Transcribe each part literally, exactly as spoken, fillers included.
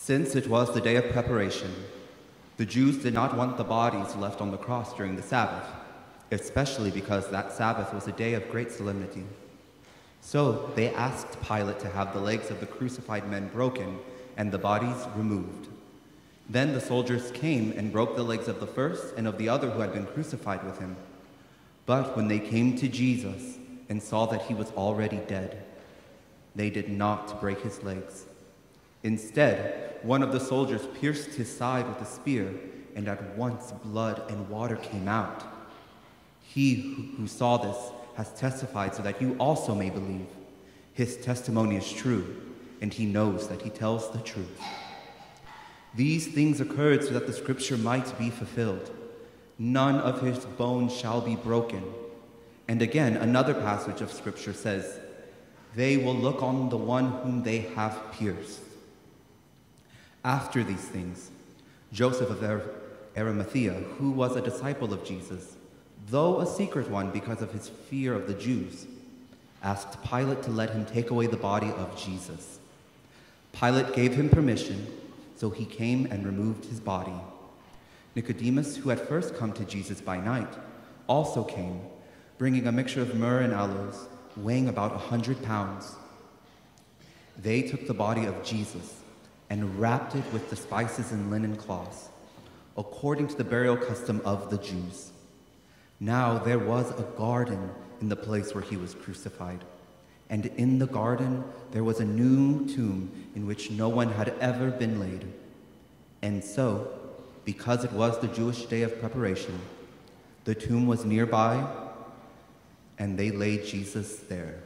Since it was the day of preparation, the Jews did not want the bodies left on the cross during the Sabbath, especially because that Sabbath was a day of great solemnity. So they asked Pilate to have the legs of the crucified men broken and the bodies removed. Then the soldiers came and broke the legs of the first and of the other who had been crucified with him. But when they came to Jesus and saw that he was already dead, they did not break his legs. Instead, one of the soldiers pierced his side with a spear, and at once blood and water came out. He who saw this has testified so that you also may believe. His testimony is true, and he knows that he tells the truth. These things occurred so that the scripture might be fulfilled. None of his bones shall be broken. And again, another passage of scripture says, they will look on the one whom they have pierced. After these things, Joseph of Arimathea, who was a disciple of Jesus, though a secret one because of his fear of the Jews, asked Pilate to let him take away the body of Jesus. Pilate gave him permission, so he came and removed his body. Nicodemus, who had first come to Jesus by night, also came, bringing a mixture of myrrh and aloes, weighing about a hundred pounds. They took the body of Jesus and wrapped it with the spices in linen cloths, according to the burial custom of the Jews. Now there was a garden in the place where he was crucified, and in the garden there was a new tomb in which no one had ever been laid. And so, because it was the Jewish day of preparation, the tomb was nearby, and they laid Jesus there.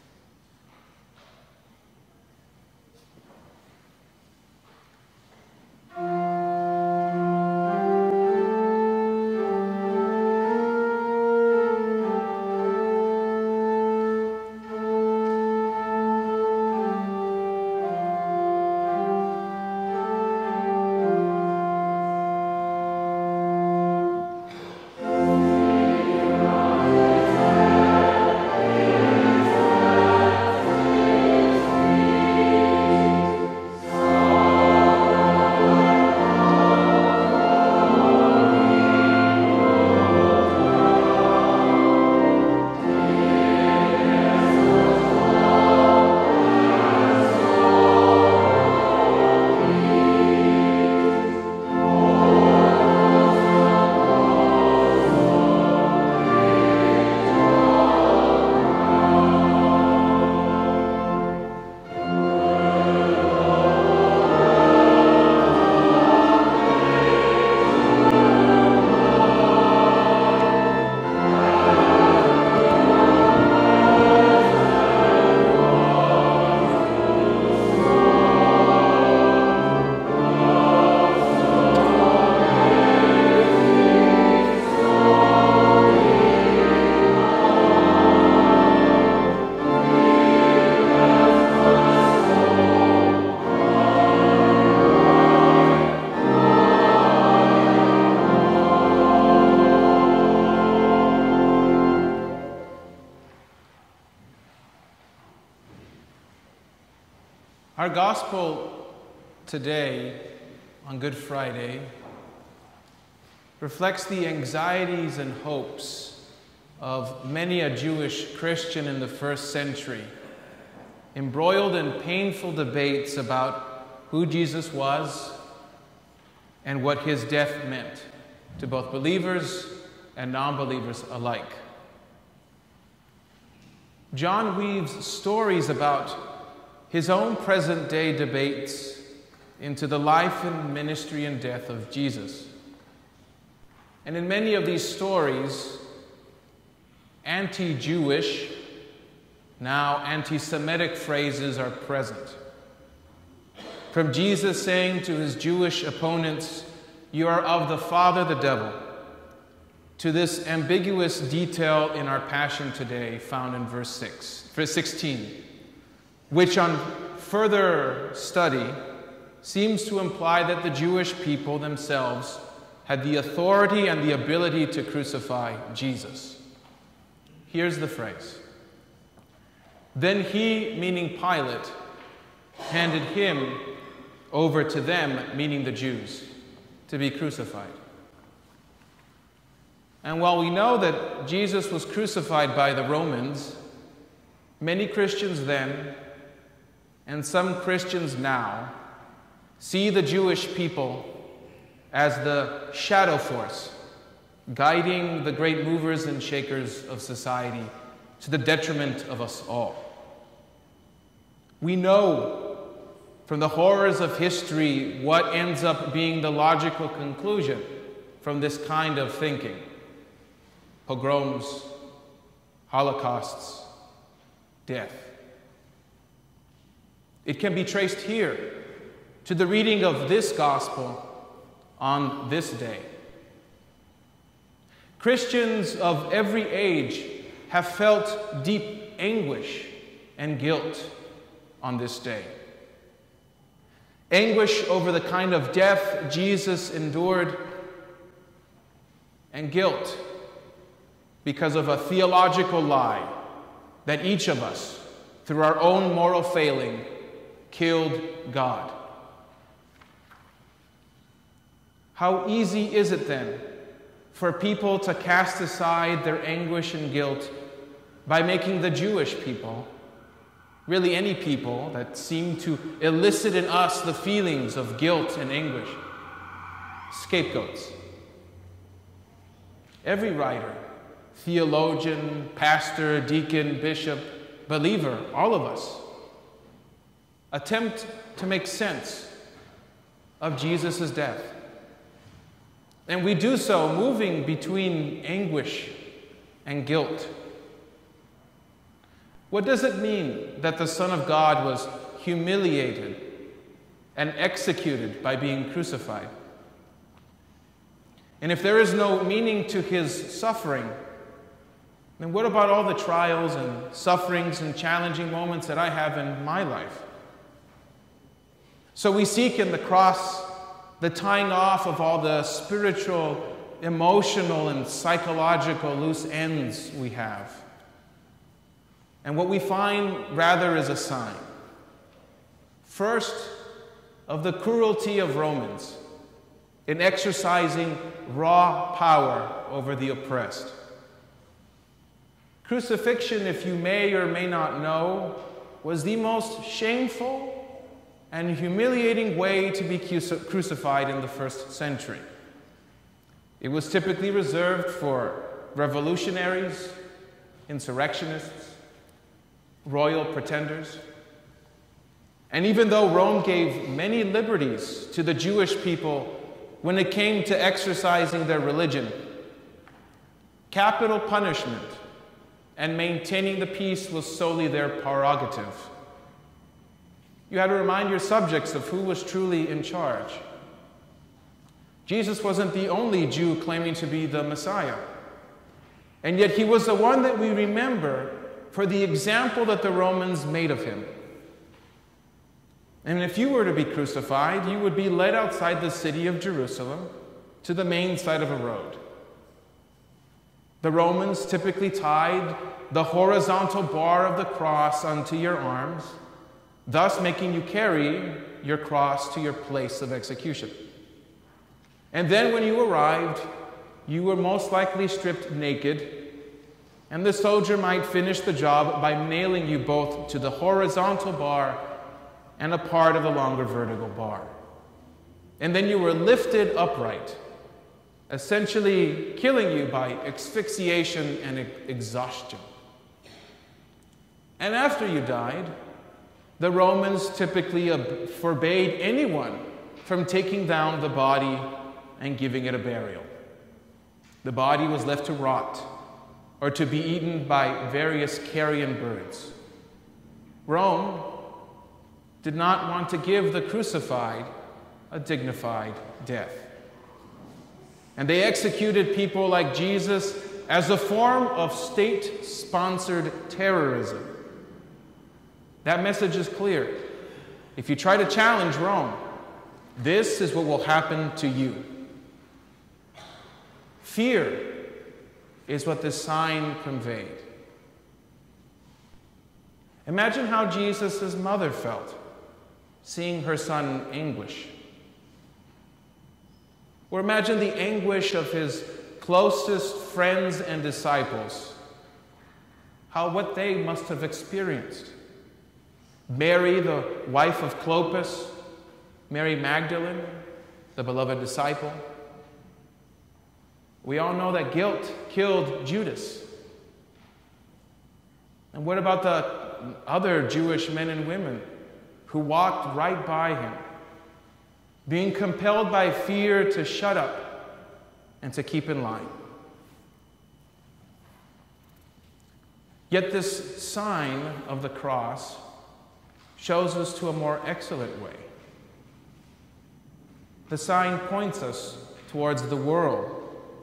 Our gospel today, on Good Friday, reflects the anxieties and hopes of many a Jewish Christian in the first century, embroiled in painful debates about who Jesus was and what his death meant to both believers and non-believers alike. John weaves stories about his own present-day debates into the life and ministry and death of Jesus. And in many of these stories, anti-Jewish, now anti-Semitic phrases are present. From Jesus saying to his Jewish opponents, "You are of the father, the devil," to this ambiguous detail in our Passion today found in verse six, verse sixteen, which on further study seems to imply that the Jewish people themselves had the authority and the ability to crucify Jesus. Here's the phrase. Then he, meaning Pilate, handed him over to them, meaning the Jews, to be crucified. And while we know that Jesus was crucified by the Romans, many Christians then, and some Christians now, see the Jewish people as the shadow force guiding the great movers and shakers of society to the detriment of us all. We know from the horrors of history what ends up being the logical conclusion from this kind of thinking. Pogroms, holocausts, death. It can be traced here to the reading of this gospel on this day. Christians of every age have felt deep anguish and guilt on this day. Anguish over the kind of death Jesus endured, and guilt because of a theological lie that each of us, through our own moral failing, killed God. How easy is it then for people to cast aside their anguish and guilt by making the Jewish people, really any people that seem to elicit in us the feelings of guilt and anguish, scapegoats? Every writer, theologian, pastor, deacon, bishop, believer, all of us, attempt to make sense of Jesus' death. And we do so moving between anguish and guilt. What does it mean that the Son of God was humiliated and executed by being crucified? And if there is no meaning to his suffering, then what about all the trials and sufferings and challenging moments that I have in my life? So we seek in the cross the tying off of all the spiritual, emotional, and psychological loose ends we have. And what we find rather is a sign. First, of the cruelty of Romans in exercising raw power over the oppressed. Crucifixion, if you may or may not know, was the most shameful and humiliating way to be crucified in the first century. It was typically reserved for revolutionaries, insurrectionists, royal pretenders. And even though Rome gave many liberties to the Jewish people when it came to exercising their religion, capital punishment and maintaining the peace was solely their prerogative. You had to remind your subjects of who was truly in charge. Jesus wasn't the only Jew claiming to be the Messiah. And yet he was the one that we remember for the example that the Romans made of him. And if you were to be crucified, you would be led outside the city of Jerusalem to the main side of a road. The Romans typically tied the horizontal bar of the cross onto your arms, thus making you carry your cross to your place of execution. And then when you arrived, you were most likely stripped naked, and the soldier might finish the job by nailing you both to the horizontal bar and a part of the longer vertical bar. And then you were lifted upright, essentially killing you by asphyxiation and exhaustion. And after you died, the Romans typically forbade anyone from taking down the body and giving it a burial. The body was left to rot or to be eaten by various carrion birds. Rome did not want to give the crucified a dignified death. And they executed people like Jesus as a form of state-sponsored terrorism. That message is clear. If you try to challenge Rome, this is what will happen to you. Fear is what this sign conveyed. Imagine how Jesus' mother felt seeing her son anguish. Or imagine the anguish of his closest friends and disciples, how what they must have experienced. Mary, the wife of Clopas, Mary Magdalene, the beloved disciple. We all know that guilt killed Judas. And what about the other Jewish men and women who walked right by him, being compelled by fear to shut up and to keep in line? Yet this sign of the cross shows us to a more excellent way. The sign points us towards the world,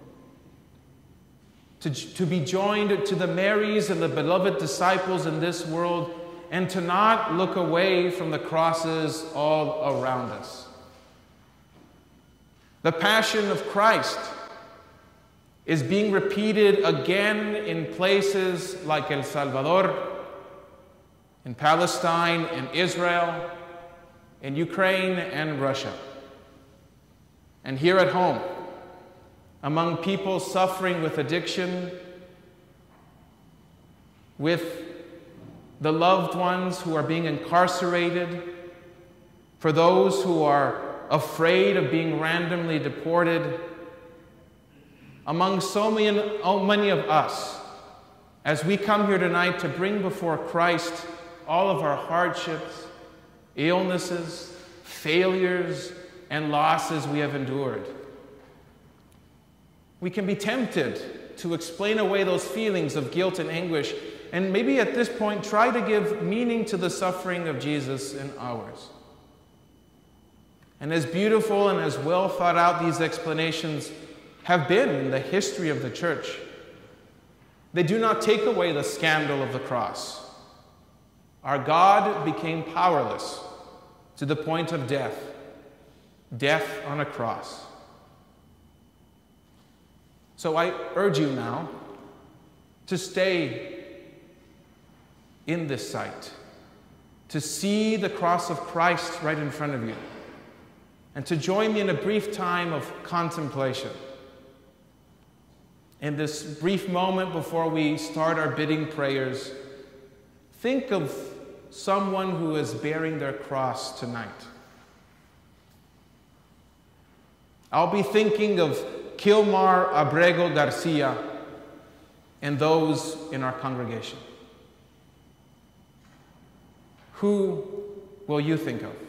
to, to be joined to the Marys and the beloved disciples in this world, and to not look away from the crosses all around us. The Passion of Christ is being repeated again in places like El Salvador, in Palestine, in Israel, in Ukraine and Russia. And here at home, among people suffering with addiction, with the loved ones who are being incarcerated, for those who are afraid of being randomly deported, among so many, oh, many of us, as we come here tonight to bring before Christ all of our hardships, illnesses, failures, and losses we have endured. We can be tempted to explain away those feelings of guilt and anguish, and maybe at this point try to give meaning to the suffering of Jesus and ours. And as beautiful and as well thought out these explanations have been in the history of the church, they do not take away the scandal of the cross. Our God became powerless to the point of death, death on a cross. So I urge you now to stay in this sight, to see the cross of Christ right in front of you, and to join me in a brief time of contemplation. In this brief moment before we start our bidding prayers, think of someone who is bearing their cross tonight. I'll be thinking of Kilmar Abrego Garcia and those in our congregation. Who will you think of?